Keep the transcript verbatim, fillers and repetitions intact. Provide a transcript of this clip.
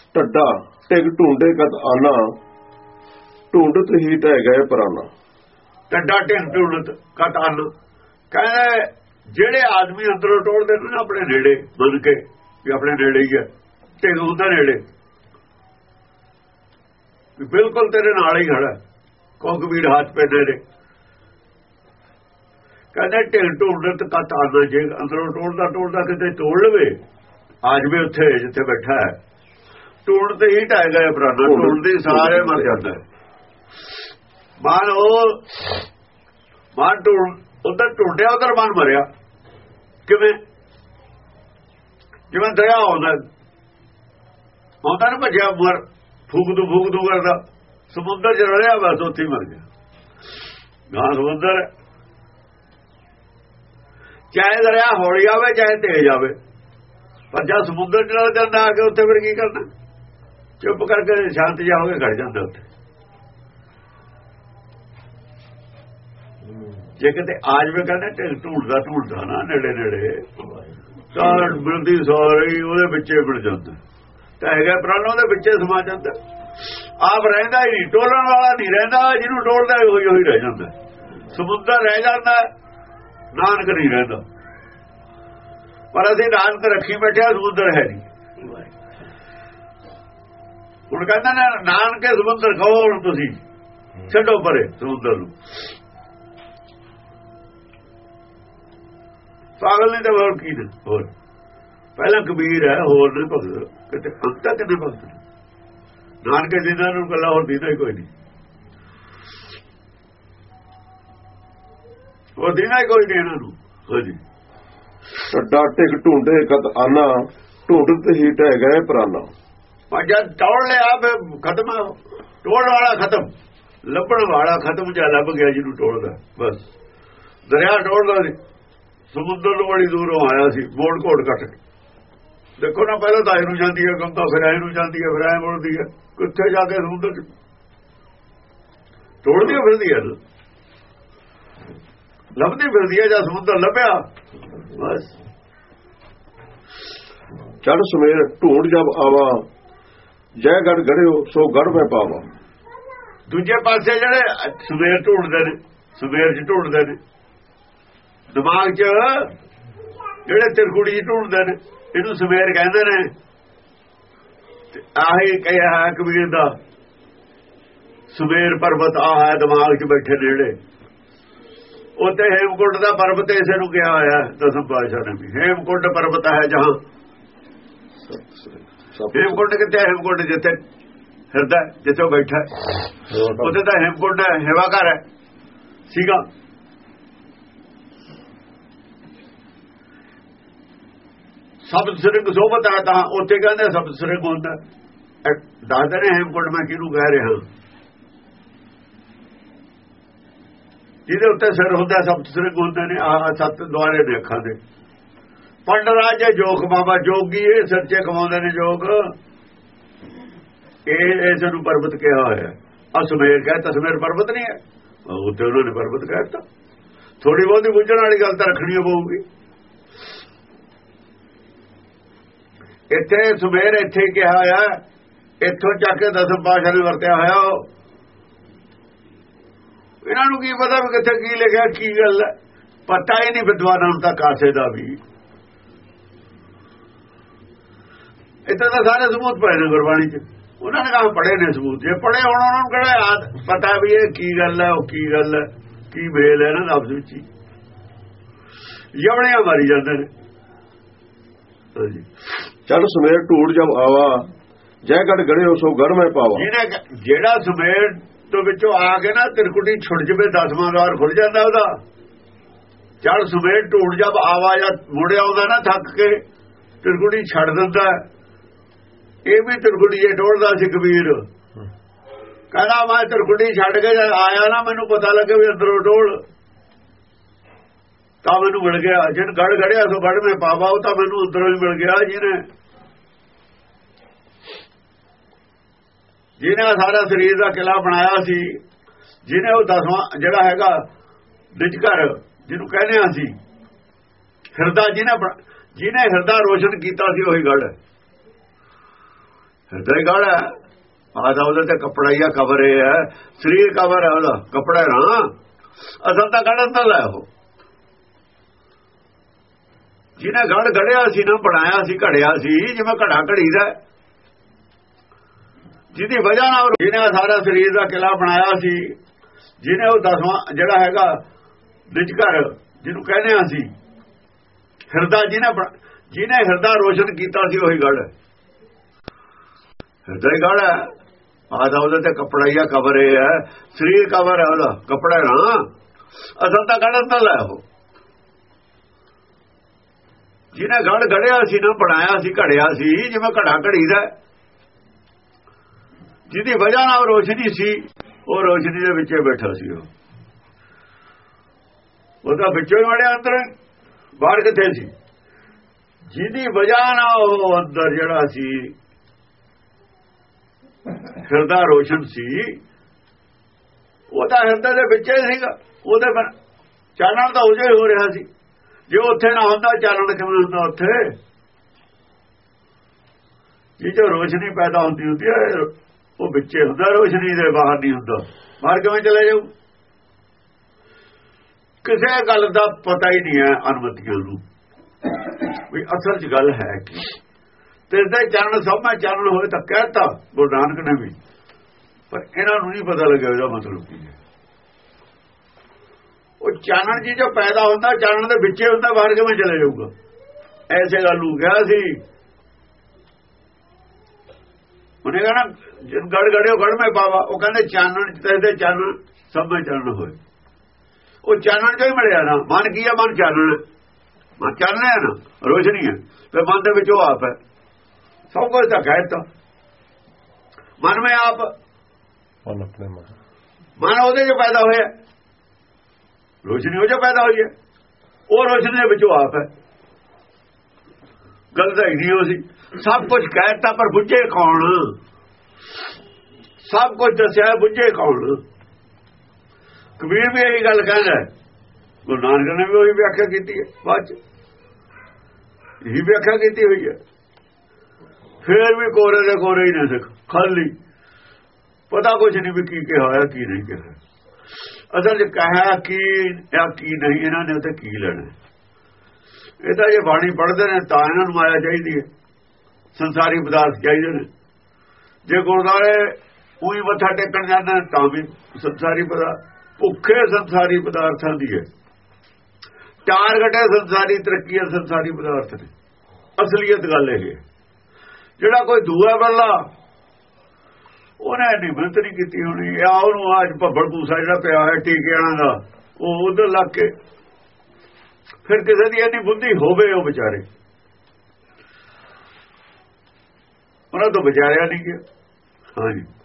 ਢੱਡਾ ਢਿਗ ਢੂੰਡੇ ਕਤ ਆਨਾ, ਢੂੰਡਤ ਹੀ ਢਹਿ ਗਏ ਪ੍ਰਾਨਾ। ਢੱਡਾ ਢਿਗ ਢੂੰਡਤ ਕਤ ਆਨਾ, ਕਹਿੰਦੇ ਜਿਹੜੇ ਆਦਮੀ ਅੰਦਰੋਂ ਟੋਲਦੇ ਨੇ ਆਪਣੇ ਨੇੜੇ ਮੰਨ ਕੇ ਵੀ ਆਪਣੇ ਨੇੜੇ ਹੀ ਹੈ, ਢਿਗ ਹੁੰਦਾ ਨੇੜੇ ਬਿਲਕੁਲ ਤੇਰੇ ਨਾਲ ਹੀ ਖੜਾ, ਕੋਕਬੀਰ ਹੱਥ ਪੈ ਨੇੜੇ। ਕਹਿੰਦੇ ਢਿਗ ਢੂੰਡਤ ਕਤ ਆਨਾ, ਜੇ ਅੰਦਰੋਂ ਟੋਲਦਾ ਟੋਲਦਾ ਕਿਤੇ ਤੋੜ ਲਵੇ ਆ ਜਾਵੇ ਉੱਥੇ ਜਿੱਥੇ ਬੈਠਾ ਹੈ, ਢੂੰਡਤੇ ਹੀ ਢਹਿ ਗਏ ਪ੍ਰਾਨਾ, ਢੂੰਡਦੇ ਸਾਰੇ ਮਰ ਜਾਂਦਾ। ਮਨ ਉਹ ਮਨ ਢੂੰਡ ਉਧਰ ਢੂੰਡਿਆ ਉਧਰ ਮਨ ਮਰਿਆ। ਕਿਵੇਂ? ਜਿਵੇਂ ਦਰਿਆ ਆਉਂਦਾ ਆਉਂਦਾ ਨਾ ਭੱਜਿਆ ਮਰ ਫੂਕ ਦੂ ਫੂਕ ਦੂ ਕਰਦਾ, ਸਮੁੰਦਰ ਚ ਰਲਿਆ ਬਸ ਉੱਥੇ ਮਰ ਗਿਆ। ਗਾਂ ਸਮੁੰਦਰ ਚਾਹੇ ਦਰਿਆ ਹੌਲੀ ਆਵੇ ਚਾਹੇ ਤੇਜ਼ ਆਵੇ, ਪਰ ਜਦ ਸਮੁੰਦਰ ਚ ਰਲ ਜਾਂਦਾ ਆ ਕੇ ਉੱਥੇ ਫਿਰ ਕੀ ਕਰਨਾ? ਚੁੱਪ ਕਰਕੇ ਸ਼ਾਂਤ ਜਾ ਹੋ ਕੇ ਖੜ ਜਾਂਦਾ ਉੱਥੇ। ਜੇ ਕਿਤੇ ਆ ਜਾਵੇ ਕਹਿੰਦੇ ਢਿੱਲ ਢੂੰਡਦਾ ਢੂੰਡਦਾ ਨਾ ਨੇੜੇ ਨੇੜੇ ਤਾਂ ਮਿਲਦੀ ਸਾਰੀ ਉਹਦੇ ਵਿੱਚੇ ਮਿਲ ਜਾਂਦਾ, ਤਾਂ ਹੈਗਾ ਪ੍ਰਾਣਾ ਉਹਦੇ ਵਿੱਚੇ ਸਮਾ ਜਾਂਦਾ। ਆਪ ਰਹਿੰਦਾ ਹੀ ਨਹੀਂ, ਟੋਲਣ ਵਾਲਾ ਨਹੀਂ ਰਹਿੰਦਾ, ਜਿਹਨੂੰ ਟੋਲਦਾ ਉਹੀ ਉਹੀ ਰਹਿ ਜਾਂਦਾ। ਸਮੁੰਦਰ ਰਹਿ ਜਾਂਦਾ, ਨਾਨਕ ਨਹੀਂ ਰਹਿੰਦਾ। ਪਰ ਅਸੀਂ ਨਾਨਕ ਰੱਖੀ ਬੈਠਿਆ, ਸਮੁੰਦਰ ਹੈ ਨਹੀਂ। ਹੁਣ ਕਹਿੰਦਾ ਨਾ ਨਾਨਕੇ ਸਮੁੰਦਰ ਕਹੋ, ਹੁਣ ਤੁਸੀਂ ਛੱਡੋ ਪਰੇ ਸਮੁੰਦਰ ਨੂੰ। ਪਾਗਲ ਨਹੀਂ ਤਾਂ ਹੋਰ ਕੀ ਨੇ? ਹੋਰ ਪਹਿਲਾਂ ਕਬੀਰ ਹੈ, ਹੋਰ ਨੇ ਭਗਤ, ਕਿਤੇ ਅੰਤ ਤੱਕ ਨੇ ਭਗਤ ਨੇ। ਨਾਨਕੇ ਜਿਨ੍ਹਾਂ ਨੂੰ ਗੱਲਾਂ ਹੋਰ ਦੀਦਾ ਹੀ ਕੋਈ ਨਹੀਂ, ਉਹ ਦੀਦਾ ਹੀ ਕੋਈ ਨਹੀਂ ਇਹਨਾਂ ਨੂੰ। ਹਾਂਜੀ, ਢੱਡਾ ਢਿਗ ਢੂੰਡੇ ਕਤ ਆਨਾ, ਢੂੰਡਤ ਹੀ ਢਹਿ ਗਏ ਪ੍ਰਾਨਾ। ਪਰ ਜਦ ਤੋੜ ਲਿਆ ਫਿਰ ਖਤਮ, ਤੋੜ ਵਾਲਾ ਖਤਮ, ਲੱਭਣ ਵਾਲਾ ਖਤਮ। ਜਾਂ ਲੱਭ ਗਿਆ ਜਿਹਨੂੰ ਟੋੜਦਾ, ਬਸ ਦਰਿਆ ਟੋੜਦਾ ਸੀ, ਸਮੁੰਦਰ ਨੂੰ ਬੜੀ ਦੂਰੋਂ ਆਇਆ ਸੀ, ਮੋੜ ਘੋੜ ਕੱਟ। ਦੇਖੋ ਨਾ ਪਹਿਲਾਂ ਤਾਂ ਇਹਨੂੰ ਜਾਂਦੀ ਹੈ ਗੰਗਾ, ਫਿਰ ਇਹਨੂੰ ਜਾਂਦੀ ਹੈ, ਫਿਰ ਐ ਮੁੜਦੀ ਹੈ, ਕਿੱਥੇ ਜਾ ਕੇ ਸਮੁੰਦਰ ਚ ਟੋੜਦੀ ਫਿਰਦੀ ਹੈ, ਲੱਭਦੀ ਫਿਰਦੀ ਹੈ। ਜਾਂ ਸਮੁੰਦਰ ਲੱਭਿਆ ਬਸ। ਚੜ ਸਮੇਰ ਢੂੰਡ ਜਬ ਆਵਾ, ਜੈ ਗੜ ਗੜਿਓ ਸੋ ਗੜ ਮੈਂ ਪਾਵਾ। ਦੂਜੇ ਪਾਸੇ ਜਿਹੜੇ ਸਵੇਰ ਢੂੰਡਦੇ ਨੇ, ਸਵੇਰ ਚ ਢੂੰਡਦੇ ਨੇ, ਦਿਮਾਗ ਚ ਜਿਹੜੇ ਤਿਰਕੁੜੀ ਢੂੰਡਦੇ ਨੇ, ਇਹਨੂੰ ਸਵੇਰ ਕਹਿੰਦੇ ਨੇ। ਆਹੀ ਕਿਹਾ ਕਬੀਰ ਦਾ, ਸਵੇਰ ਪਰਬਤ ਆ ਹੈ ਦਿਮਾਗ ਚ ਬੈਠੇ ਨੇੜੇ। ਉੱਥੇ ਹੇਮਕੁੰਡ ਦਾ ਪਰਬਤ ਇਸੇ ਨੂੰ ਕਿਹਾ ਹੋਇਆ ਦਸਮ ਪਾਤਸ਼ਾਹ ਨੇ ਵੀ, ਹੇਮਕੁੰਡ ਪਰਬਤ ਹੈ ਜਹਾਂ। ਹੇਮਕੁੰਡ ਕਿੱਥੇ? ਹੇਮਕੁੰਡ ਜਿੱਥੇ ਹਿਰਦਾ, ਜਿੱਥੇ ਉਹ ਬੈਠਾ ਉੱਥੇ ਤਾਂ ਹੇਮਕੁੰਡ ਹੈ, ਹੇਵਾ ਘਰ ਹੈ ਸੀਗਾ। ਸਬਦ ਸ੍ਰਿੰਗ ਸੋਭਤ ਹੈ, ਤਾਂ ਉੱਥੇ ਕਹਿੰਦੇ ਸਬਦ ਸ੍ਰਿੰਗ ਹੁੰਦਾ। ਦੱਸਦੇ ਨੇ ਹੇਮਕੁੰਡ ਮੈਂ ਕਿਹਨੂੰ ਕਹਿ ਰਿਹਾ, ਜਿਹਦੇ ਉੱਤੇ ਸਿਰ ਹੁੰਦਾ ਸਬਦ ਸ੍ਰਿੰਗ ਹੁੰਦੇ ਨੇ। ਆਹ ਸੱਤ ਦੁਆਰੇ ਨੇ ਅੱਖਾਂ ਦੇ। ਪੰਡ ਰਾਜ ਜੋਗ ਬਾਬਾ ਜੋਗੀ, ਇਹ ਸੱਚੇ ਕਮਾਉਂਦੇ ਨੇ ਜੋਗ। ਇਹ ਇਸ ਨੂੰ ਪਰਬਤ ਕਿਹਾ ਹੋਇਆ। ਅਸਮੇਰ ਕਹਿ, ਤਸਮੇਰ ਪਰਬਤ ਨਹੀਂ ਹੈ, ਉੱਥੇ ਉਹਨਾਂ ਨੇ ਪਰਬਤ ਕਹਿਤਾ। ਥੋੜੀ ਬਹੁਤੀ ਬੁੱਝਣ ਵਾਲੀ ਗੱਲ ਤਾਂ ਰੱਖਣੀ ਪਊਗੀ। ਇੱਥੇ ਸੁਮੇਰ ਇੱਥੇ ਕਿਹਾ ਹੋਇਆ, ਇੱਥੋਂ ਚੱਕ ਕੇ ਦਸਮ ਪਾਤਸ਼ਾਹ ਨੇ ਵਰਤਿਆ ਹੋਇਆ। ਇਹਨਾਂ ਨੂੰ ਕੀ ਪਤਾ ਵੀ ਕਿੱਥੇ ਕੀ ਲਿਖਿਆ, ਕੀ ਗੱਲ ਹੈ, ਪਤਾ ਹੀ ਨਹੀਂ ਵਿਦਵਾਨਾਂ ਨੂੰ ਤਾਂ ਕਾਸੇ ਦਾ ਵੀ। ਇੱਥੇ ਤਾਂ ਸਾਰੇ ਸਬੂਤ ਪਏ ਨੇ ਗੁਰਬਾਣੀ ਚ, ਉਹਨਾਂ ਨੇ ਕਹਾ ਪੜ੍ਹੇ ਨੇ ਸਬੂਤ। ਜੇ ਪੜ੍ਹੇ ਹੁਣ ਉਹਨਾਂ ਨੂੰ ਕਿਹੜਾ ਪਤਾ ਵੀ ਇਹ ਕੀ ਗੱਲ ਹੈ, ਉਹ ਕੀ ਗੱਲ ਹੈ, ਕੀ ਮੇਲ ਹੈ ਨਾ ਆਪਸ ਵਿੱਚ ਹੀ। ਜਵਣਿਆਂ ਮਾਰੀ ਜਾਂਦੇ ਨੇ। ਹਾਂਜੀ, ਚੜ ਸਮੇਰ ਢੂੜ ਜਬ ਆਵਾ, ਜੈ ਗੜ ਗੜਿਓ ਸੋ ਗੜ ਮੈਂ ਪਾਵਾ। ਜਿਹਨੇ ਜਿਹੜਾ ਸਮੇਰ ਤੋਂ ਵਿੱਚੋਂ ਆ ਕੇ ਨਾ ਤਿਰਕੁਟੀ ਛੁੱਟ ਜਵੇ, ਦਸਵਾਂ ਦਵਾਰ ਖੁੱਲ ਜਾਂਦਾ ਉਹਦਾ। ਚੜ ਸਮੇਰ ਢੂੜ ਜਬ ਆਵਾ, ਜਾਂ ਮੁੜਿਆ ਆਉਂਦਾ ਨਾ ਥੱਕ ਕੇ, ਤਿਰਕੁਟੀ ਛੱਡ ਦਿੰਦਾ। ਇਹ ਵੀ ਤਿਰਕੁਟੀ ਜੇ ਟੋੜਦਾ ਸੀ ਕਬੀਰ, ਕਹਿੰਦਾ ਮੈਂ ਤਿਰਕੁਟੀ ਛੱਡ ਕੇ ਜਦ ਆਇਆ ਨਾ, ਮੈਨੂੰ ਪਤਾ ਲੱਗੇ ਵੀ ਅੰਦਰੋਂ ਟੋਲ, ਤਾਂ ਮੈਨੂੰ ਮਿਲ ਗਿਆ। ਜਿਹਨ ਗੜ ਗੜਿਆ ਸੋ ਗੜ ਮੈਂ ਪਾਵਾ, ਉਹ ਤਾਂ ਮੈਨੂੰ ਅੰਦਰੋਂ ਹੀ ਮਿਲ ਗਿਆ। ਜਿਹਨੇ ਜਿਹਨੇ ਸਾਰਾ ਸਰੀਰ ਦਾ ਕਿਲਾ ਬਣਾਇਆ ਸੀ, ਜਿਹਨੇ ਉਹ ਦਸਵਾਂ ਜਿਹੜਾ ਹੈਗਾ ਨਿਜ ਘਰ ਜਿਹਨੂੰ ਕਹਿੰਦੇ ਆ ਸੀ, ਹਿਰਦਾ ਜਿਹਨੇ ਜਿਹਨੇ ਹਿਰਦਾ ਰੋਸ਼ਨ ਕੀਤਾ ਸੀ, ਉਹੀ ਗੜ। ਹਿਰਦੇ ਗੜ ਹੈ ਆਦਾ ਉਹਦੇ ਤੇ ਕੱਪੜਾ ਹੀ ਆ ਕਵਰ ਇਹ ਹੈ ਸਰੀਰ ਕਵਰ ਹੈ ਉਹਦਾ ਕੱਪੜਾ ਨਾ ਅਸਲ ਤਾਂ ਗੜ ਅੰਦਰ ਹੈ ਉਹ ਜਿਹਨੇ ਗੜ ਗੜਿਆ ਸੀ ਨਾ ਬਣਾਇਆ ਸੀ ਘੜਿਆ ਸੀ ਜਿਵੇਂ ਘੜਾ ਘੜੀਦਾ ਜਿਹਦੀ ਵਜ੍ਹਾ ਨਾਲ ਜਿਹਨੇ ਸਾਰਾ ਸਰੀਰ ਦਾ ਕਿਲਾ ਬਣਾਇਆ ਸੀ ਜਿਹਨੇ ਉਹ ਦਸਵਾਂ ਜਿਹੜਾ ਹੈਗਾ ਨਿਜ ਘਰ ਜਿਹਨੂੰ ਕਹਿੰਦੇ ਆ ਸੀ ਹਿਰਦਾ ਜਿਹਨੇ ਜਿਹਨੇ ਹਿਰਦਾ ਰੋਸ਼ਨ ਕੀਤਾ ਸੀ ਉਹੀ ਗੜ ਹਿਰਦਾ ਹੀ ਗੜ ਹੈ ਆਦਾ ਉਹਦੇ ਤੇ ਕੱਪੜਾ ਹੀ ਆ ਕਵਰ ਇਹ ਹੈ ਸਰੀਰ ਕਵਰ ਹੈ ਉਹਦਾ ਕੱਪੜਾ ਨਾ ਅਸਲ ਤਾਂ ਗੜ ਅੰਦਰ ਹੈ ਉਹ ਜਿਹਨੇ ਗੜ ਗੜਿਆ ਸੀ ਨਾ ਬਣਾਇਆ ਸੀ ਘੜਿਆ ਸੀ ਜਿਵੇਂ ਘੜਾ ਘੜੀਦਾ ਜਿਹਦੀ ਵਜ੍ਹਾ ਨਾਲ ਰੋਸ਼ਨੀ ਸੀ ਉਹ ਰੋਸ਼ਨੀ ਦੇ ਵਿੱਚ ਬੈਠਾ ਸੀ ਉਹ ਉਹਦਾ ਵਿੱਚੋਂ ਵੜਿਆ ਅੰਦਰ ਬਾਹਰ ਕਿੱਥੇ ਸੀ ਜਿਹਦੀ ਵਜ੍ਹਾ ਨਾਲ ਉਹ ਅੰਦਰ ਜਿਹੜਾ ਸੀ ਹਿਰਦਾ ਰੋਸ਼ਨ ਸੀ ਉਹਦਾ ਹਿਰਦੇ ਦੇ ਵਿੱਚ ਹੀ ਸੀਗਾ ਉਹਦੇ ਪਰ ਚਾਨਣ ਤਾਂ ਉਹਦੇ ਹੋ ਰਿਹਾ ਸੀ ਜੇ ਉੱਥੇ ਨਾ ਹੁੰਦਾ ਚਾਨਣ ਕਿਵੇਂ ਹੁੰਦਾ ਉੱਥੇ ਇਹ ਜੋ ਰੋਸ਼ਨੀ ਪੈਦਾ ਹੁੰਦੀ ਹੁੰਦੀ ਹੈ ਉਹ ਵਿੱਚੇ ਹੁੰਦਾ ਰੋਸ਼ਨੀ ਦੇ ਬਾਹਰ ਨਹੀਂ ਹੁੰਦਾ ਬਾਹਰ ਕਿਵੇਂ ਚਲੇ ਜਾਊ ਕਿਸੇ ਗੱਲ ਦਾ ਪਤਾ ਹੀ ਨਹੀਂ ਹੈ ਅਨਮਤੀਆਂ ਨੂੰ ਵੀ ਅਸਲ 'ਚ ਗੱਲ ਹੈ ਕਿ ਤੇਰੇ ਚਾਨਣ ਸਭ ਮੈਂ ਚਾਨਣ ਹੋਏ ਤਾਂ ਕਹਿਤਾ ਗੁਰੂ ਨਾਨਕ ਨੇ ਵੀ ਪਰ ਇਹਨਾਂ ਨੂੰ ਨਹੀਂ ਪਤਾ ਲੱਗਿਆ ਉਹਦਾ ਮਤਲਬ ਕੀ ਹੈ ਉਹ ਚਾਨਣ ਜੀ ਜੋ ਪੈਦਾ ਹੁੰਦਾ ਚਾਨਣ ਦੇ ਵਿੱਚੇ ਹੁੰਦਾ ਬਾਹਰ ਕਿਵੇਂ ਚਲੇ ਜਾਊਗਾ ਐਸੇ ਗੱਲ ਨੂੰ ਕਿਹਾ ਸੀ ਉਹਨੇ ਕਹਣਾ ਜਿਨ ਗੜ ਗੜਿਓ ਗੜ ਮੈਂ ਪਾਵਾ ਉਹ ਕਹਿੰਦੇ ਚਾਨਣ ਤੇਰੇ ਚਾਨਣ ਸਭ ਮੈਂ ਚਾਨਣ ਹੋਏ ਉਹ ਚਾਨਣ ਜੋ ਹੀ ਮਿਲਿਆ ਨਾ ਮਨ ਕੀ ਹੈ ਮਨ ਚਾਨਣ ਮਨ ਚਾਨਣ ਹੈ ਨਾ ਰੋਸ਼ਨੀ ਹੈ ਤੇ ਮਨ ਦੇ ਵਿੱਚ ਉਹ ਆਪ ਹੈ ਸਭ ਕੁਝ ਤਾਂ ਕਹਿਤਾ ਮਨ ਮੈਂ ਆਪ ਮਨ ਆਪਣੇ ਮਨ ਮਨ ਉਹਦੇ ਜੋ ਪੈਦਾ ਹੋਇਆ ਰੋਸ਼ਨੀ ਉਹ ਜੋ ਪੈਦਾ ਹੋਈ ਹੈ ਉਹ ਰੋਸ਼ਨੀ ਦੇ ਵਿੱਚੋਂ ਆਪ ਹੈ ਗੱਲ ਤਾਂ ਹੀ ਹੋ ਸੀ ਸਭ ਕੁਝ ਕਹਿਤਾ ਪਰ ਬੁੱਝੇ ਕੌਣ ਸਭ ਕੁਝ ਦੱਸਿਆ ਬੁੱਝੇ ਕੌਣ ਕਬੀਰ ਵੀ ਇਹੀ ਗੱਲ ਕਹਿੰਦਾ ਗੁਰੂ ਨਾਨਕ ਨੇ ਵੀ ਉਹੀ ਵਿਆਖਿਆ ਕੀਤੀ ਹੈ ਬਾਅਦ ਚ ਇਹੀ ਵਿਆਖਿਆ ਕੀਤੀ ਹੋਈ ਹੈ ਫੇਰ ਵੀ ਕੋਰੇ ਦੇ ਕੋਰੇ ਹੀ ਨੇ ਸਿੱਖ ਖਾਲੀ ਪਤਾ ਕੁਝ ਨਹੀਂ ਵੀ ਕੀ ਕਿਹਾ ਹੋਇਆ ਕੀ ਨਹੀਂ ਕਿਹਾ ਅਸਲ ਚ ਕਹਾ ਕੀ ਜਾਂ ਕੀ ਨਹੀਂ ਇਹਨਾਂ ਨੇ ਉੱਥੇ ਕੀ ਲੈਣਾ ਇਹ ਤਾਂ ਜੇ ਬਾਣੀ ਪੜ੍ਹਦੇ ਨੇ ਤਾਂ ਇਹਨਾਂ ਨੂੰ ਮਾਇਆ ਚਾਹੀਦੀ ਹੈ ਸੰਸਾਰੀ ਪਦਾਰਥ ਚਾਹੀਦੇ ਨੇ ਜੇ ਗੁਰਦੁਆਰੇ ਉਹੀ ਮੱਥਾ ਟੇਕਣ ਜਾਂਦਾ ਤਾਂ ਵੀ ਸੰਸਾਰੀ ਪਦਾਰਥ ਭੁੱਖੇ ਸੰਸਾਰੀ ਪਦਾਰਥਾਂ ਦੀ ਹੈ ਟਾਰਗੇਟ ਹੈ ਸੰਸਾਰੀ ਤਰੱਕੀ ਹੈ ਸੰਸਾਰੀ ਪਦਾਰਥ ਨੇ ਅਸਲੀਅਤ ਗੱਲ ਇਹ ਹੈ ਜਿਹੜਾ ਕੋਈ ਦੂਆ ਬੱਲਾ ਉਹਨੇ ਨਹੀਂ ਮਿਹਨਤ ਨਹੀਂ ਕੀਤੀ ਹੋਣੀ ਆ ਉਹਨੂੰ ਅੱਜ ਭੱਬੜ ਪੂਸਾ ਜਿਹੜਾ ਪਿਆ ਹੈ ਟੀਕਿਆਂ ਦਾ ਉਹ ਉਧਰ ਲੱਗ ਕੇ ਫਿਰ ਕਿਸੇ ਦੀ ਇੰਨੀ ਬੁੱਧੀ ਹੋਵੇ ਉਹ ਵਿਚਾਰੇ ਉਹਨਾਂ ਤੋਂ ਵਿਚਾਰਿਆ ਨਹੀਂ ਗਿਆ ਹਾਂਜੀ